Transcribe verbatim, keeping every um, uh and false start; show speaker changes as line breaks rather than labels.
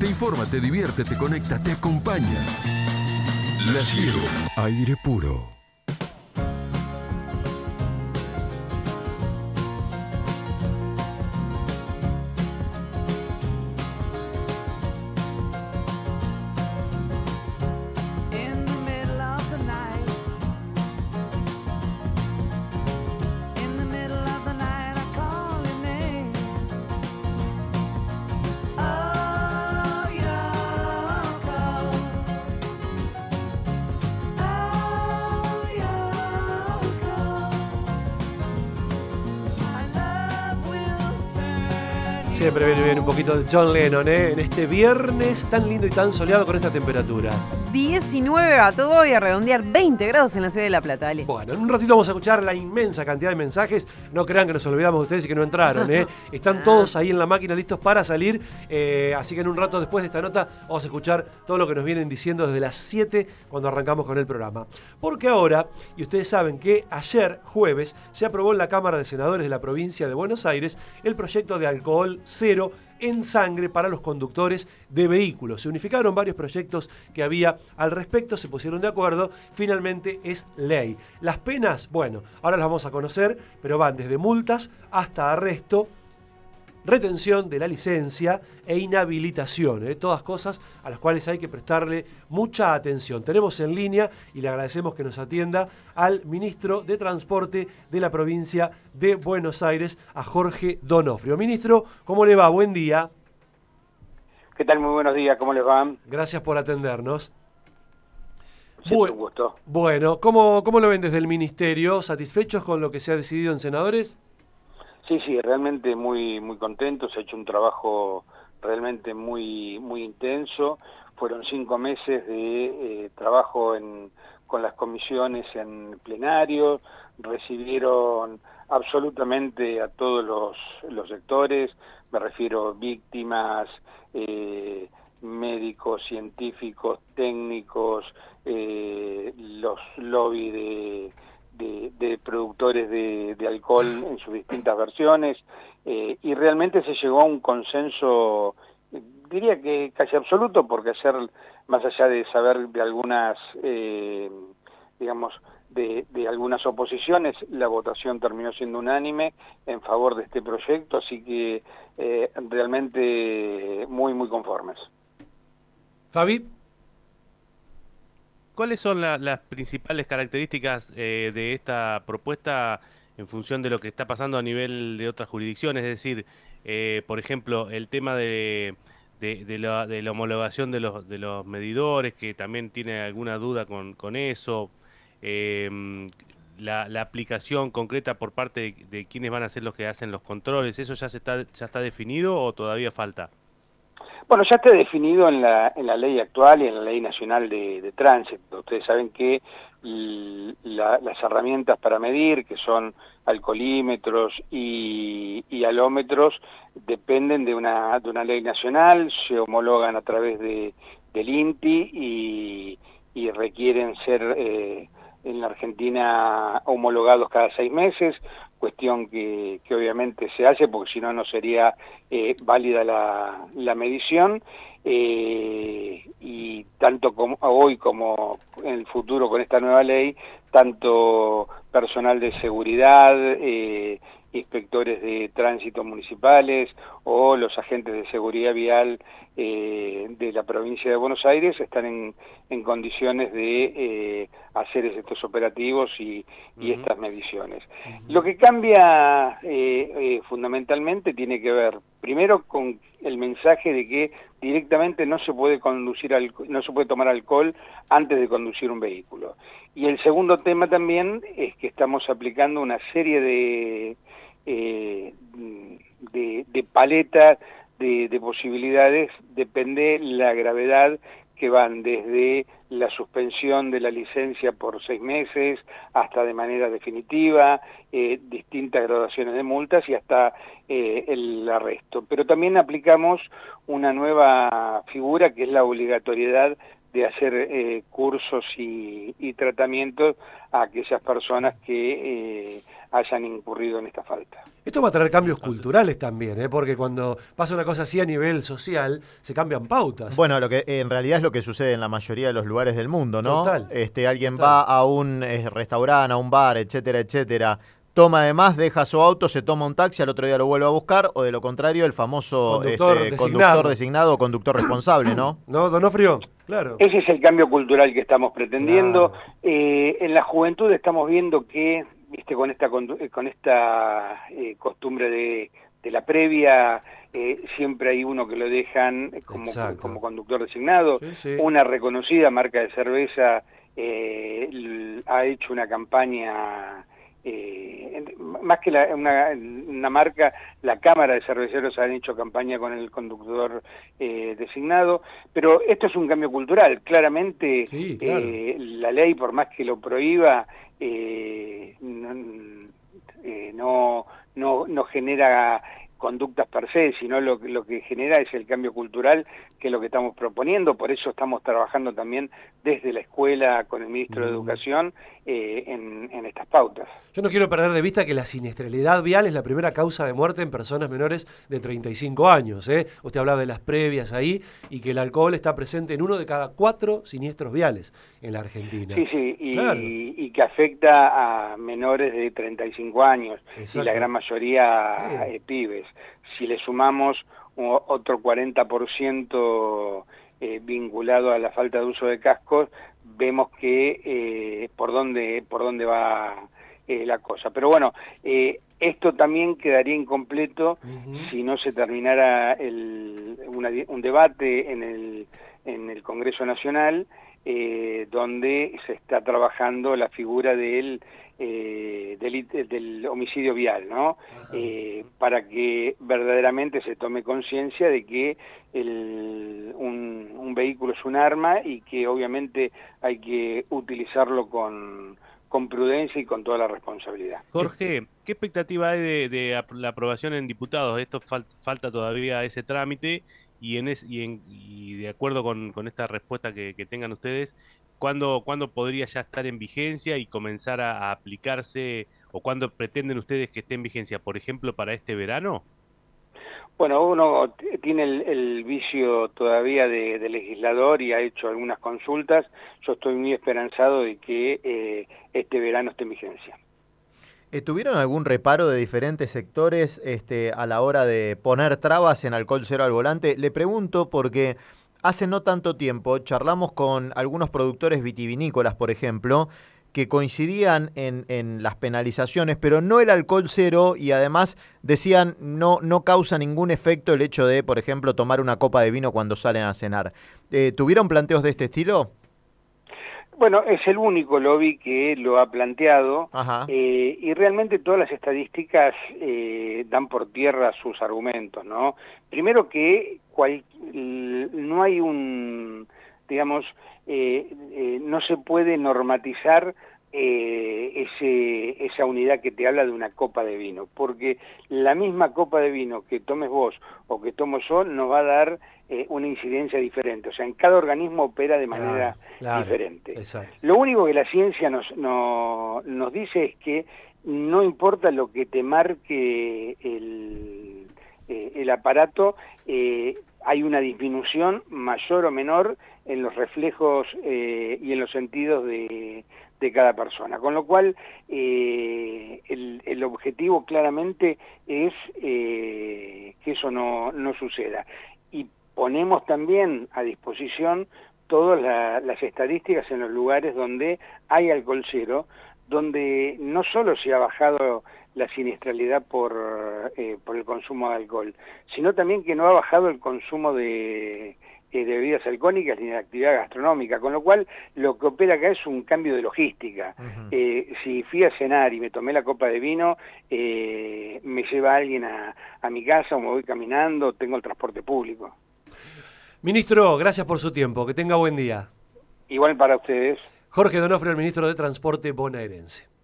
Te informa, te divierte, te conecta, te acompaña. La Cielo, aire puro.
Siempre viene bien un poquito de John Lennon, ¿eh? En este viernes tan lindo y tan soleado con esta temperatura.
diecinueve a todo, voy a redondear veinte grados en la ciudad de La Plata, Ale.
Bueno, en un ratito vamos a escuchar la inmensa cantidad de mensajes. No crean que nos olvidamos de ustedes y que no entraron, ¿eh? Están todos ahí en la máquina listos para salir. Eh, así que en un rato después de esta nota vamos a escuchar todo lo que nos vienen diciendo desde las siete cuando arrancamos con el programa. Porque ahora, y ustedes saben que ayer, jueves, se aprobó en la Cámara de Senadores de la provincia de Buenos Aires el proyecto de alcohol cero en sangre para los conductores de vehículos. Se unificaron varios proyectos que había al respecto, se pusieron de acuerdo, finalmente es ley. Las penas, bueno, ahora las vamos a conocer, pero van desde multas hasta arresto, retención de la licencia e inhabilitación, ¿eh? Todas cosas a las cuales hay que prestarle mucha atención. Tenemos en línea, y le agradecemos que nos atienda, al ministro de Transporte de la provincia de Buenos Aires, a Jorge Donofrio. Ministro, ¿cómo le va? Buen día.
¿Qué tal? Muy buenos días, ¿cómo les va?
Gracias por atendernos.
Siempre un gusto.
Bueno, ¿cómo, ¿cómo lo ven desde el ministerio? ¿Satisfechos con lo que se ha decidido en senadores?
Sí, sí, realmente muy muy contento, se ha hecho un trabajo realmente muy muy intenso, fueron cinco meses de eh, trabajo en, con las comisiones en plenario, recibieron absolutamente a todos los, los sectores, me refiero víctimas, eh, médicos, científicos, técnicos, eh, los lobbies de... De, de productores de, de alcohol en sus distintas versiones, eh, y realmente se llegó a un consenso, diría que casi absoluto, porque hacer, más allá de saber de algunas, eh, digamos, de, de algunas oposiciones, la votación terminó siendo unánime en favor de este proyecto, así que eh, realmente muy, muy conformes.
Fabi.
¿Cuáles son la, las principales características eh, de esta propuesta en función de lo que está pasando a nivel de otras jurisdicciones? Es decir, eh, por ejemplo, el tema de, de, de, la, de la homologación de los, de los medidores, que también tiene alguna duda con, con eso, eh, la, la aplicación concreta por parte de, de quienes van a ser los que hacen los controles, ¿eso ya, se está, ya está definido o todavía falta?
Bueno, ya está definido en la, en la ley actual y en la ley nacional de, de tránsito. Ustedes saben que la, las herramientas para medir, que son alcoholímetros y, y alómetros, dependen de una, de una ley nacional, se homologan a través de, del INTI y, y requieren ser eh, en la Argentina homologados cada seis meses, cuestión que, que obviamente se hace porque si no no sería eh, válida la, la medición, eh, y tanto como hoy como en el futuro con esta nueva ley, tanto personal de seguridad, eh, inspectores de tránsito municipales o los agentes de seguridad vial eh, de la provincia de Buenos Aires están en, en condiciones de eh, hacer estos operativos y, y uh-huh. estas mediciones. Uh-huh. Lo que cambia eh, eh, fundamentalmente tiene que ver primero con el mensaje de que directamente no se puede conducir alcohol, no se puede tomar alcohol antes de conducir un vehículo. Y el segundo tema también es que estamos aplicando una serie de Eh, de, de paleta de, de posibilidades, depende la gravedad, que van desde la suspensión de la licencia por seis meses hasta de manera definitiva, eh, distintas graduaciones de multas y hasta eh, el arresto. Pero también aplicamos una nueva figura que es la obligatoriedad de hacer eh, cursos y, y tratamientos a aquellas personas que eh, hayan incurrido en esta falta.
Esto va a traer cambios culturales también, ¿eh? Porque cuando pasa una cosa así a nivel social, se cambian pautas.
Bueno, lo que en realidad es lo que sucede en la mayoría de los lugares del mundo, ¿no?
Total.
Este, alguien
Total.
va a un eh, restaurante, a un bar, etcétera, etcétera, toma además, deja su auto, se toma un taxi, al otro día lo vuelve a buscar, o de lo contrario, el famoso
Conductor
este,
designado.
conductor designado o conductor responsable, ¿no?
¿No, Donofrio? Claro.
Ese es el cambio cultural que estamos pretendiendo.
Claro.
Eh, en la juventud estamos viendo que, viste, con esta con esta eh, costumbre de, de la previa, eh, siempre hay uno que lo dejan como, como conductor designado.
Sí, sí.
Una reconocida marca de cerveza eh, ha hecho una campaña. Eh, más que la, una, una marca, la Cámara de Cerveceros han hecho campaña con el conductor eh, designado, pero esto es un cambio cultural, claramente.
Sí, claro.
eh, la ley, por más que lo prohíba, eh, no, eh, no, no, no genera conductas per se, sino lo, lo que genera es el cambio cultural, que es lo que estamos proponiendo. Por eso estamos trabajando también desde la escuela con el ministro de Educación eh, en, en estas pautas.
Yo no quiero perder de vista que la siniestralidad vial es la primera causa de muerte en personas menores de treinta y cinco años. ¿eh? Usted hablaba de las previas ahí y que el alcohol está presente en uno de cada cuatro siniestros viales en la Argentina.
Sí, sí, y,
claro.
y, y que afecta a menores de treinta y cinco años. Exacto. Y la gran mayoría eh, pibes. Si le sumamos otro cuarenta por ciento eh, vinculado a la falta de uso de cascos, vemos que eh, por dónde por dónde va eh, la cosa. Pero bueno, eh, esto también quedaría incompleto uh-huh. si no se terminara el, una, un debate en el, en el Congreso Nacional, eh, donde se está trabajando la figura del Eh, del, del homicidio vial, ¿no? Eh, para que verdaderamente se tome conciencia de que el, un, un vehículo es un arma y que obviamente hay que utilizarlo con, con prudencia y con toda la responsabilidad.
Jorge, ¿qué expectativa hay de, de la aprobación en diputados? Esto fal, falta todavía ese trámite y, en es, y, en, y de acuerdo con, con esta respuesta que, que tengan ustedes, ¿Cuándo, ¿Cuándo podría ya estar en vigencia y comenzar a, a aplicarse, o cuándo pretenden ustedes que esté en vigencia, por ejemplo, para este verano?
Bueno, uno tiene el, el vicio todavía de, de legislador y ha hecho algunas consultas. Yo estoy muy esperanzado de que eh, este verano esté en vigencia.
¿Tuvieron algún reparo de diferentes sectores este, a la hora de poner trabas en alcohol cero al volante? Le pregunto porque hace no tanto tiempo charlamos con algunos productores vitivinícolas, por ejemplo, que coincidían en, en las penalizaciones, pero no el alcohol cero, y además decían no, no causa ningún efecto el hecho de, por ejemplo, tomar una copa de vino cuando salen a cenar. Eh, ¿Tuvieron planteos de este estilo?
Bueno, es el único lobby que lo ha planteado eh, y realmente todas las estadísticas eh, dan por tierra sus argumentos, ¿no? Primero que cual, no hay un, digamos, eh, eh, no se puede normatizar eh, ese, esa unidad que te habla de una copa de vino, porque la misma copa de vino que tomes vos o que tomo yo nos va a dar eh, una incidencia diferente, o sea, en cada organismo opera de manera claro, claro, diferente. Exacto. Lo único que la ciencia nos, no, nos dice es que no importa lo que te marque el, eh, el aparato, eh, hay una disminución mayor o menor en los reflejos eh, y en los sentidos de, de cada persona. Con lo cual, eh, el, el objetivo claramente es eh, que eso no, no suceda. Y ponemos también a disposición todas la, las estadísticas en los lugares donde hay alcohol cero, donde no solo se ha bajado la siniestralidad por, eh, por el consumo de alcohol, sino también que no ha bajado el consumo de, eh, de bebidas alcohólicas ni de actividad gastronómica, con lo cual lo que opera acá es un cambio de logística. Uh-huh. eh, si fui a cenar y me tomé la copa de vino, eh, me lleva alguien a, a mi casa o me voy caminando, tengo el transporte público.
Ministro, gracias por su tiempo, que tenga buen día.
Igual para ustedes.
Jorge Donofrio, el ministro de Transporte bonaerense.